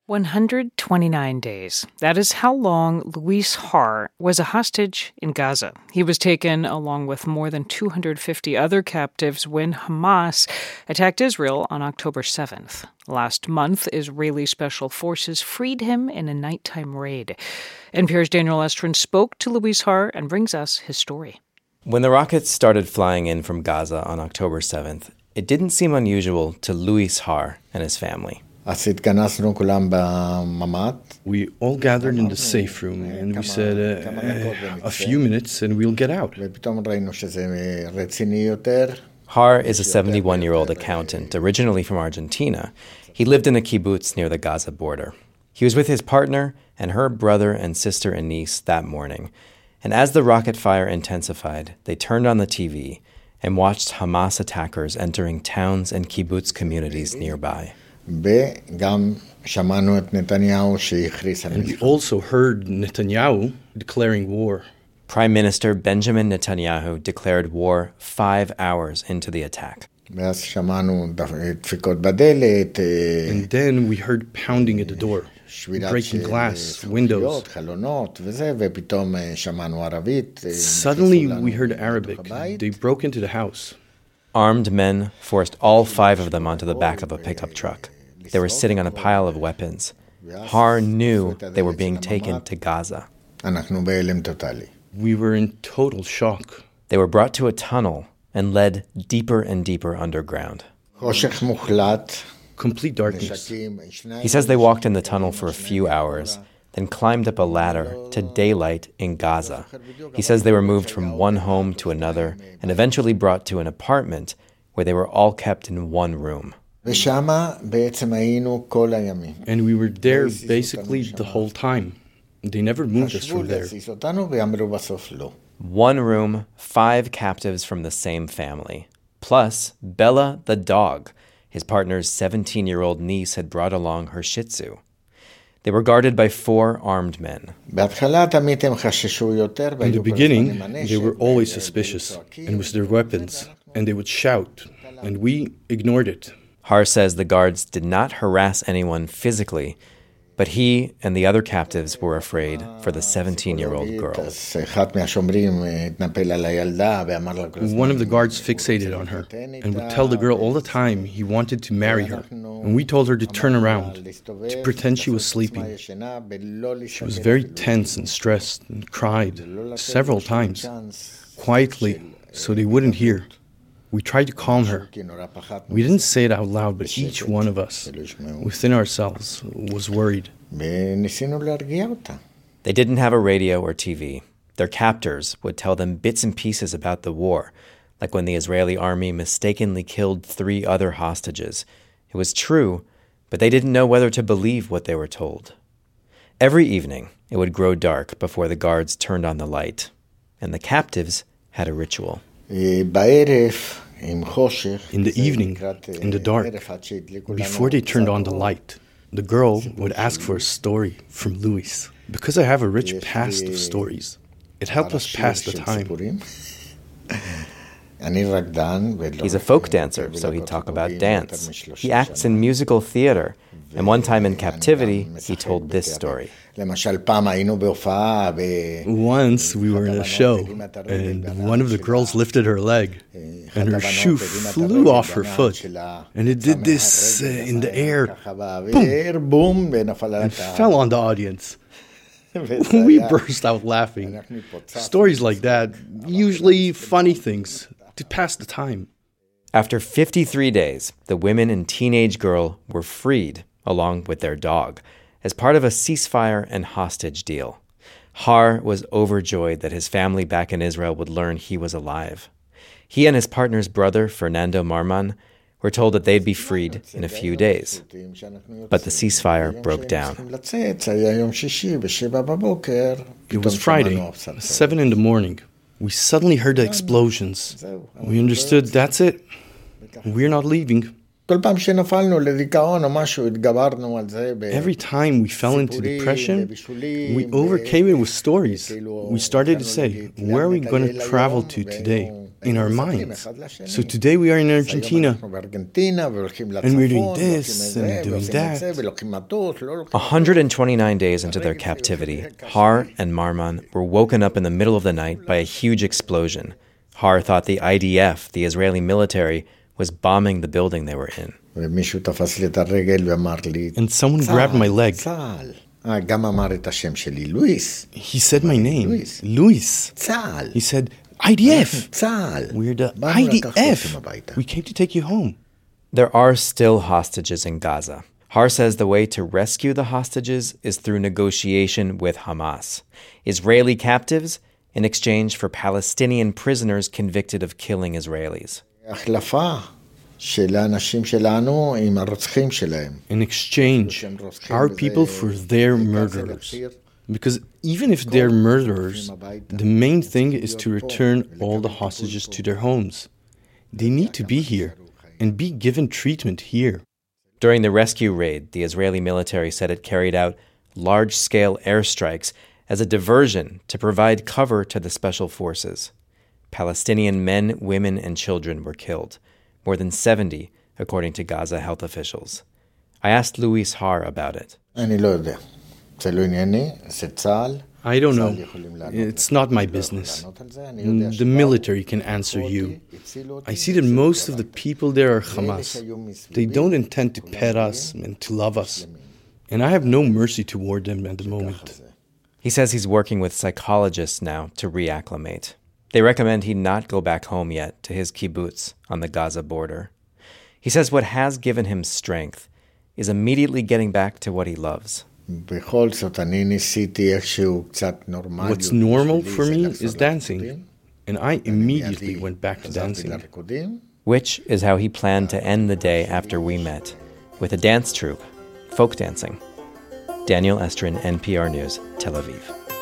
129 days. That is how long Luis Har was a hostage in Gaza. He was taken along with more than 250 other captives when Hamas attacked Israel on October 7th. Last month, Israeli special forces freed him in a nighttime raid. NPR's Daniel Estrin spoke to Luis Har and brings us his story. When the rockets started flying in from Gaza on October 7th, it didn't seem unusual to Luis Har and his family. We all gathered in the safe room and we said, a few minutes and we'll get out. Har is a 71-year-old accountant, originally from Argentina. He lived in a kibbutz near the Gaza border. He was with his partner and her brother and sister and niece that morning. And as the rocket fire intensified, they turned on the TV and watched Hamas attackers entering towns and kibbutz communities nearby. And we also heard Netanyahu declaring war. Prime Minister Benjamin Netanyahu declared war 5 hours into the attack. And then we heard pounding at the door, breaking glass, windows. Suddenly we heard Arabic. They broke into the house. Armed men forced all 5 of them onto the back of a pickup truck. They were sitting on a pile of weapons. Har knew they were being taken to Gaza. We were in total shock. They were brought to a tunnel and led deeper and deeper underground. Complete darkness. He says they walked in the tunnel for a few hours, then climbed up a ladder to daylight in Gaza. He says they were moved from one home to another and eventually brought to an apartment where they were all kept in one room. And we were there basically the whole time. They never moved us from there. 1 room, 5 captives from the same family. Plus, Bella the dog. His partner's 17-year-old niece had brought along her Shih Tzu. They were guarded by 4 armed men. In the beginning, they were always suspicious, and with their weapons, and they would shout, and we ignored it. Har says the guards did not harass anyone physically, but he and the other captives were afraid for the 17-year-old girl. One of the guards fixated on her and would tell the girl all the time he wanted to marry her. And we told her to turn around, to pretend she was sleeping. She was very tense and stressed and cried several times, quietly, so they wouldn't hear. We tried to calm her. We didn't say it out loud, but each one of us, within ourselves, was worried. They didn't have a radio or TV. Their captors would tell them bits and pieces about the war, like when the Israeli army mistakenly killed 3 other hostages. It was true, but they didn't know whether to believe what they were told. Every evening, it would grow dark before the guards turned on the light, and the captives had a ritual. In the evening, in the dark, before they turned on the light, the girl would ask for a story from Luis. Because I have a rich past of stories, it helped us pass the time. He's a folk dancer, so he'd talk about dance. He acts in musical theater, and one time in captivity, he told this story. Once we were in a show, and one of the girls lifted her leg, and her shoe flew off her foot, and it did this in the air, boom, and fell on the audience. We burst out laughing. Stories like that, usually funny things, to pass the time. After 53 days, the women and teenage girl were freed, along with their dog, as part of a ceasefire and hostage deal. Har was overjoyed that his family back in Israel would learn he was alive. He and his partner's brother, Fernando Marman, were told that they'd be freed in a few days. But the ceasefire broke down. It was Friday, 7 in the morning. We suddenly heard the explosions. We understood that's it. We're not leaving. Every time we fell into depression, we overcame it with stories. We started to say, where are we going to travel to today? in our minds. So today we are in Argentina, and we're doing this and doing that. 129 days into their captivity, Har and Marman were woken up in the middle of the night by a huge explosion. Har thought the IDF, the Israeli military, was bombing the building they were in. And someone grabbed my leg. He said my name, Luis. He said, IDF. We're the IDF. We came to take you home. There are still hostages in Gaza. Har says the way to rescue the hostages is through negotiation with Hamas. Israeli captives in exchange for Palestinian prisoners convicted of killing Israelis. In exchange, our people for their murderers. Because even if they're murderers, the main thing is to return all the hostages to their homes. They need to be here and be given treatment here. During the rescue raid, the Israeli military said it carried out large-scale airstrikes as a diversion to provide cover to the special forces. Palestinian men, women, and children were killed. More than 70, according to Gaza health officials. I asked Luis Har about it. I don't know. It's not my business. The military can answer you. I see that most of the people there are Hamas. They don't intend to pet us and to love us. And I have no mercy toward them at the moment. He says he's working with psychologists now to reacclimate. They recommend he not go back home yet to his kibbutz on the Gaza border. He says what has given him strength is immediately getting back to what he loves. What's normal for me is dancing, and I immediately went back to dancing. Which is how he planned to end the day after we met, with a dance troupe, folk dancing. Daniel Estrin, NPR News, Tel Aviv.